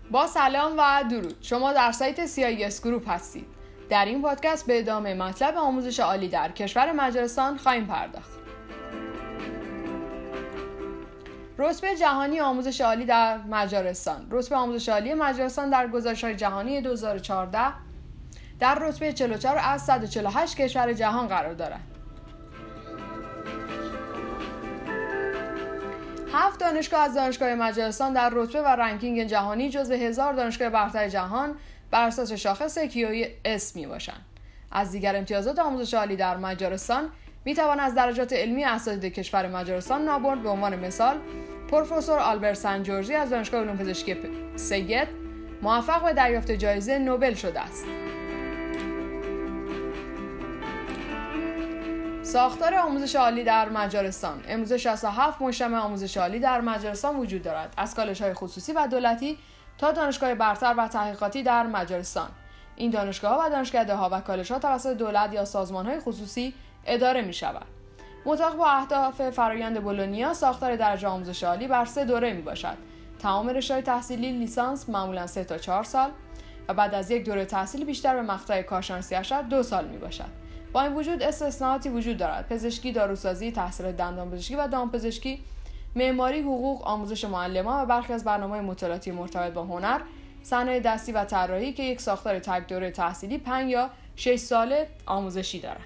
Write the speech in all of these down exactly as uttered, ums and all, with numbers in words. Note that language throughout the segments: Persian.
با سلام و درود، شما در سایت سی آی اس گروپ هستید. در این پادکست به ادامه مطلب آموزش عالی در کشور مجارستان خواهیم پرداخت. رتبه جهانی آموزش عالی در مجارستان. رتبه آموزش عالی مجارستان در گزارش‌های جهانی دو هزار و چهارده در رتبه چهل و چهار از صد و چهل و هشت کشور جهان قرار دارد. هفت دانشگاه از دانشگاه مجارستان در رتبه و رنکینگ جهانی جزو هزار دانشگاه برتر جهان بر اساس شاخص کیو اس می باشند. از دیگر امتیازات آموزش عالی در مجارستان می توان از درجات علمی اساتید کشور مجارستان نابرد. به عنوان مثال پروفسور آلبرت سنجورجی از دانشگاه علوم پزشکی سگت موفق به دریافت جایزه نوبل شده است. ساختار آموزش عالی در مجارستان. امروزه شصت و هفت مجتمع آموزش عالی در مجارستان وجود دارد، از کالج‌های خصوصی و دولتی تا دانشگاه برتر و تحقیقاتی در مجارستان. این دانشگاه‌ها و دانشکده‌ها و کالج‌ها توسط دولت یا سازمان‌های خصوصی اداره می‌شوند. مطابق با اهداف فرآیند بولونیا، ساختار درجه آموزش عالی بر سه دوره میباشد. تمام رشته‌های تحصیلی لیسانس معمولاً سه تا چهار سال و بعد از یک دوره تحصیلی بیشتر به مقطع کارشناسی ارشد دو سال میباشد. با این وجود استثناءاتی وجود دارد: پزشکی، داروسازی، تحصیل دندانپزشکی و دامپزشکی، معماری، حقوق، آموزش معلمان و برخی از برنامه‌های مطالعاتی مرتبط با هنر، صنایع دستی و طراحی که یک ساختار تک دوره تحصیلی پنج یا شش ساله آموزشی دارد.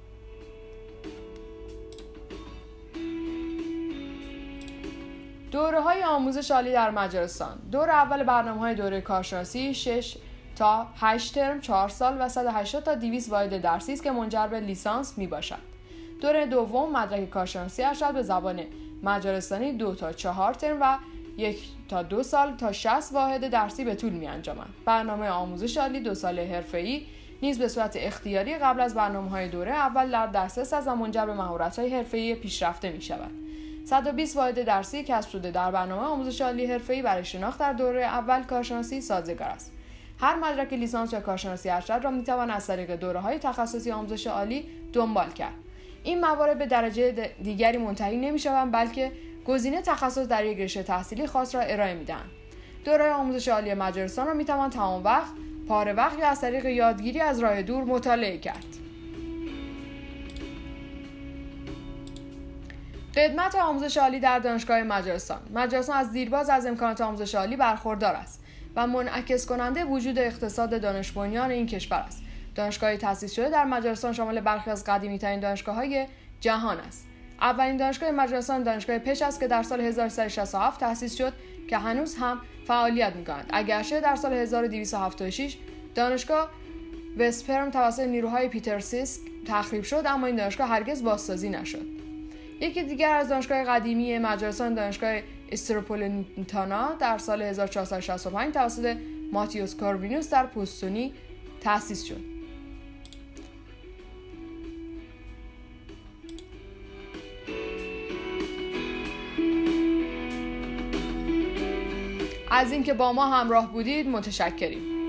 دوره‌های آموزش عالی در مجارستان. دوره اول برنامه‌های دوره کارشناسی شش تا هشت ترم چهار سال و صد و هشتاد تا دویست واحد درسی است که منجر به لیسانس میباشد. دوره دوم مدرک کارشناسی ارشد به زبان مجارستانی دو تا چهار ترم و یک تا دو سال تا شصت واحد درسی به طول می‌انجامد. برنامه آموزش عالی دو ساله حرفه‌ای نیز به صورت اختیاری قبل از برنامه‌های دوره اول در دسترس است و منجر به مهارت‌های حرفه‌ای پیشرفته می‌شود. صد و بیست واحد درسی کسب شده در برنامه آموزش عالی حرفه‌ای برای شناخت در دوره اول کارشناسی سازگار است. هر مدرک لیسانس یا کارشناسی ارشد را می‌توان از طریق دوره‌های تخصصی آموزش عالی دنبال کرد. این موارد به درجه دیگری منتهی نمی‌شوند، بلکه گزینه تخصص در یک رشته تحصیلی خاص را ارائه می‌دهند. دوره آموزش عالی مجارستان را می‌توان تمام وقت، پاره وقت یا از طریق یادگیری از راه دور مطالعه کرد. خدمت آموزش عالی در دانشگاه مجارستان. مجارستان از دیرباز از امکانات آموزش عالی برخوردار است و منعکس کننده وجود اقتصاد دانش بنیان این کشور است. دانشگاه تأسیس شده در مجارستان شامل برخی از قدیمی‌ترین دانشگاه‌های جهان است. اولین دانشگاه مجارستان دانشگاه پش است که در سال هزار و سیصد و شصت و هفت تأسیس شد که هنوز هم فعالیت می‌کند. اگرچه در سال هزار و دویست و هفتاد و شش دانشگاه وسپرم توسط نیروهای پیترسیسک تخریب شد، اما این دانشگاه هرگز بازسازی نشد. یکی دیگر از دانشگاه قدیمی مجارستان دانشگاه استروپولنتانا در سال هزار و چهارصد و شصت و پنج توسط ماتیوس کاروینوس در پوستونی تأسیس شد. از اینکه با ما همراه بودید متشکریم.